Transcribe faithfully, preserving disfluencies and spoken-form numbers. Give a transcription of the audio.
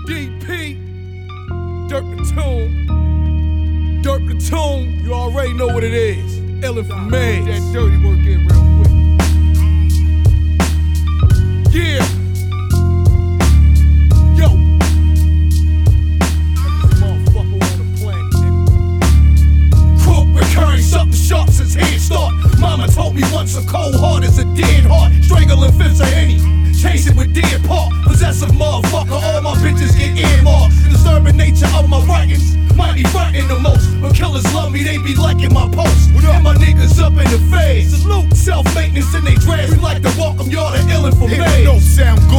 D P, Dirt Platoon, Dirt Platoon, you already know what it is. Illin for Maze. That dirty work in real quick. Yeah. Yo. This motherfucker on the planet, nigga. Crook recurring, something sharp since head start. Mama told me once a cold heart is a dead heart. Strangling fifths of any. Chase it with dead part. Possessive motherfucker, all my bitches get earmarked. The disturbing nature of my writings might be frightening the most. But killers love me, they be liking my posts. And my niggas up in the face. Salute self-maintenance in they dreads. We like to welcome y'all to Illin for Maze. It don't sound good.